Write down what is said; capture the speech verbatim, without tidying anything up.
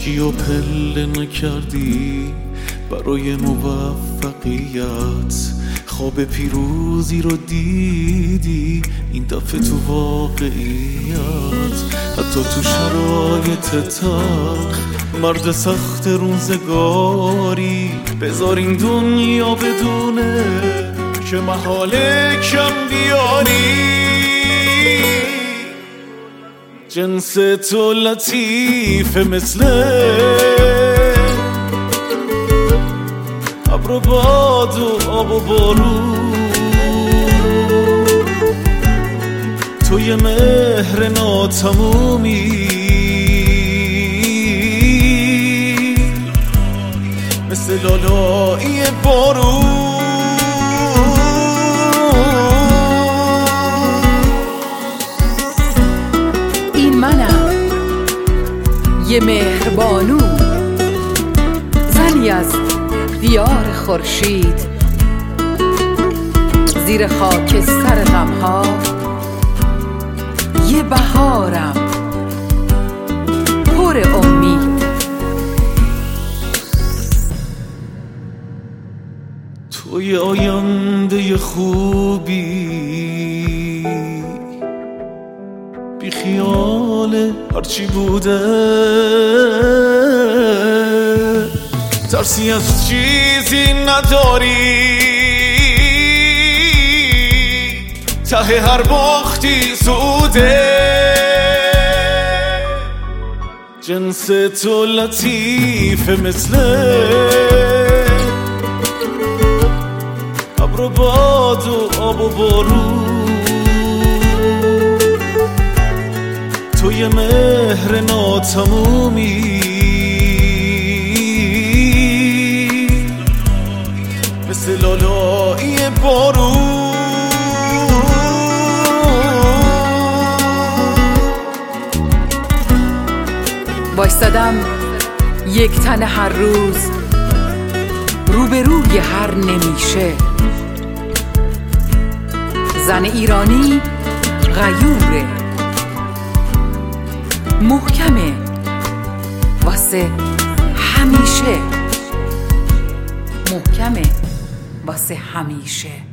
هیچکی رو پله نکردی برای موفقیت، خواب پیروزی رو دیدی این دفعه تو واقعیت. حتی تو شرایط تلخ مرد سخت روزگاری، بذار این دنیا بدونه که محاله کم بیاری. جنس تو لطیفه مثل ابر و باد و آب و بارون، تو یه مهر ناتمومی مثل لالایی بارون. این منم، یه مهربانو، زنی از دیار خورشید، زیر خاک سر غمها یه بهارم پر امید. تو یه آینده خوبی، بی خیال هرچی بوده، ترسی از چیزی نداری، ته هر بختی سوده. جنس تو لطیفه مثل ابر و باد و آب و بارون، تو یه مهر ناتمومی مثل لالایی بارون. وایستادم یک تن هر روز روبروی هر نمیشه. زن ایرانی غیوره، محکمه واسه همیشه، محکمه واسه همیشه.